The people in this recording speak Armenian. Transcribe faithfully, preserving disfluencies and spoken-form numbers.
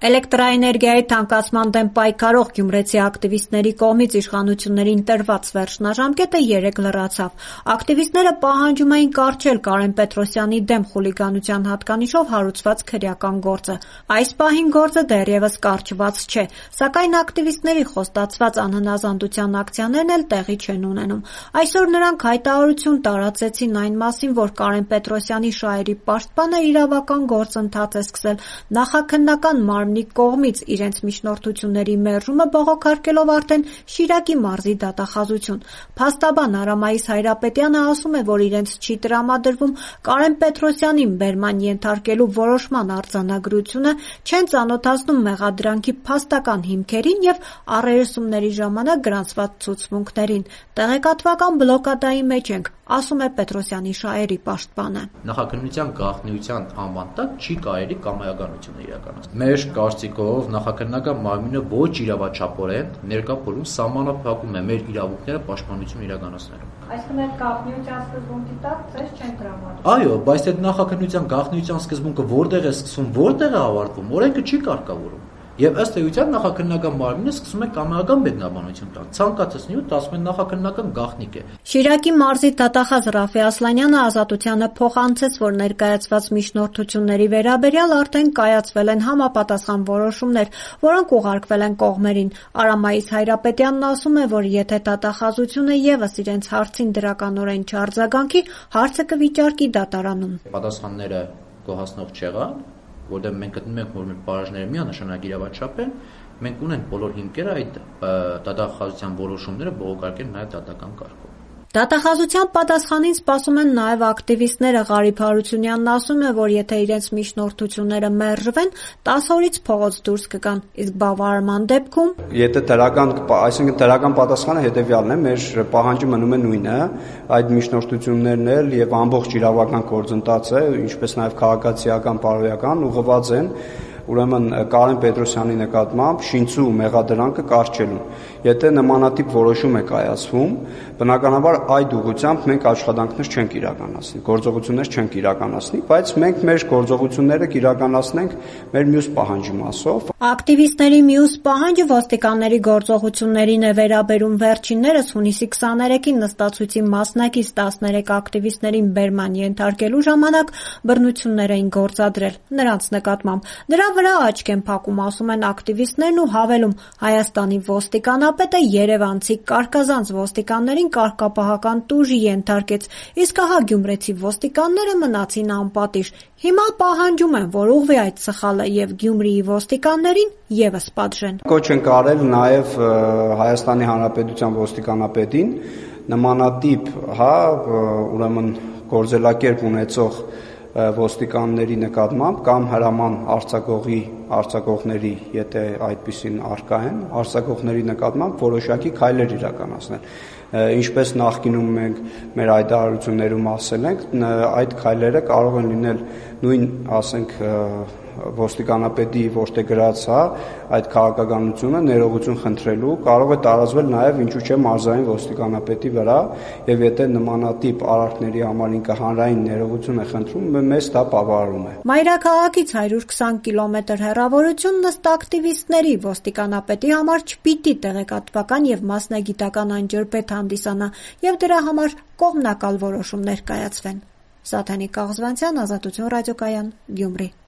Էլեկտրաէներգիայի թանկացման դեմ պայքարող գյումրեցի ակտիվիստների կողմից իշխանություններին տրված վերջնաժամկետը երեկ լրացավ։ Ակտիվիստները պահանջում էին կարճել Կարեն Պետրոսյանի դեմ խուլիգանության հատկանիշով հարուցված քրեական գործը։ Այս պահին գործը դեռևս կարճված չէ, սակայն ակտիվիստների խոստացված անհնազանդության ակցիաներն էլ տեղի չեն ունենում։ Այսօր նրանք հայտարարություն տարածեցին այն մասին, որ Կարեն Պետրոսյանի շահերի պաշտպանը իրավական գործընթաց է սկսել նախաքննական մարմնի կողմից իրենց միջնորդությունների մերժումը բողոքարկելով արդեն Շիրակի մարզի դատախազություն։ Փաստաբան Արամայիս Հայրապետյանը ասում է, որ իրենց չի տրամադրվում Կարեն Պետրոսյանին բերման ենթարկելու որոշման արձանագրությունը, չեն ծանոթացնում մեղադրանքի փաստական հիմքերին եւ առերեսումների ժամանակ գրանցված ցուցմունքներին։ Տեղեկատվական բլոկադայի մեջ ենք, ասում է Պետրոսյանի շահերի պաշտպանը։ Նախաքննության գաղտնիության անվան տակ չի կարելի կամայականություն իրականացնել։ Մեր կարծիքով նախաքննական մարմինը ոչ իրավաչափորեն ներկա փուլում սահմանափակում է մեր իրավունքները պաշտպանություն իրականացնելու։ Այսինքն այդ գաղտնիության սկզբունքի տակ ցես չեն տրամադրում։ Այո, բայց այդ նախաքննության գաղտնիության սկզբունքը որտեղ է սկսվում, որտեղ է ավարտվում, օրենքը չի կարգավորում։ Եվ ըստ էության նախաքննական մարմինը սկսում է կամայական մեկնաբանություն տալ։ Ցանկացած նյութ ասում են նախաքննական գաղտնիք է։ Շիրակի մարզի դատախազ Ռաֆի Ասլանյանը Ազատությանը փոխանցեց, որ ներկայացված միջնորդությունների վերաբերյալ արդեն կայացվել են համապատասխան որոշումներ, որոնք ուղարկվել են կողմերին։ Արամայիս Հայրապետյանն ասում է, որ եթե դատախազությունը եւս իրենց հարցին դրականորեն չարձագանքի, հարցը կվիճարկի դատարանում։ Պատասխանները գոհացնող չեղան, որտեղ մենք գտնում ենք, որ մեր պարաժները միանշանակ իրավաչափ են, մենք ունենք բոլոր հիմքերը այդ դատախազության որոշումները բողոքարկել նաև դատական կարգով։ Դատախազության պատասխանին սպասում են նաև ակտիվիստները։ Ղարիբ Հարությունյանն ասում է, որ եթե իրենց միջնորդությունները մերժվեն, տասը օրից փողոց դուրս կգան, իսկ բավարարման դեպքում եթե դրական, այսինքն դրական պատասխանը հետևյալն է, մեր պահանջը մնում է նույնը, այդ միջնորդություններն էլ եւ ամբողջ իրավական գործընթացը, ինչպես նաև քաղաքացիական, բարոյական ուղղված են ուրեմն Կարեն Պետրոսյանի նկատմամբ շինծու մեղադրանքը կարճելուն։ Եթե նմանատիպ որոշում է կայացվում, բնականաբար այդ ուղղությամբ մենք աշխատանքներ չենք իրականացնի, գործողություններ չենք իրականացնի, բայց մենք մեր գործողությունները կիրականացնենք մեր մյուս պահանջի մասով։ Ակտիվիստների մյուս պահանջը ոստիկանների գործողություններին է վերաբերում։ Վերջիններս հունիսի քսաներեքին նստացույցի մասնակից տասներեք ակտիվիստներին բերման ենթարկելու ժամանակ բռնություններ էին գործադրել նրանց նկատմամբ։ Դրա վրա աչք են փակում, ասում են ակտիվիստներն ու հավելում, Հայաստանի ոստիկանապետը երևանցի կարկազանց ոստիկաններին կարգապահական տուժի ենթարկեց, իսկ ահա գյումրեցի ոստիկանները մնացին անպատիժ։ Հիմա պահանջում են, որ ուղղվի այդ սխալը եւ Գյումրիի ոստիկաններին եւս պատժեն։ Կոչ են կարել նաեւ Հայաստանի Հանրապետության ոստիկանապետին նմանատիպ, հա, ուրեմն գործելակերպ ունեցող ոստիկանների նկատմամբ կամ հրաման արձակողի արձակողների, եթե այդպիսին արկա են, արձակողների նկատմամբ որոշակի քայլեր իրականացնել։ Ինչպես նախկինում մենք մեր հայտարարություններում ասել ենք, այդ քայլերը կարող են լինել նույն, ասենք, ոստիկանապետի որդեգրած, հա, այդ քաղաքականությունը ներողություն խնդրելու կարող է տարածվել նաև ինչու՞ չէ մարզային ոստիկանապետի վրա, եւ եթե նմանատիպ արարքների համար ինքը հանրային ներողություն է խնդրում, մեզ դա բավարարում է։ Մայրաքաղաքից հարյուր քսան կիլոմետր հեռավորությունն ըստ ակտիվիստների ոստիկանապետի համար չպիտի տեղեկատվական եւ մասնագիտական անջրպետ հանդիսանա եւ դրա համար կողմնակալ որոշումներ կայացվեն։ Սաթենիկ Աղզվանցյան, Ազատություն ռադիոկայան, Գյումրի։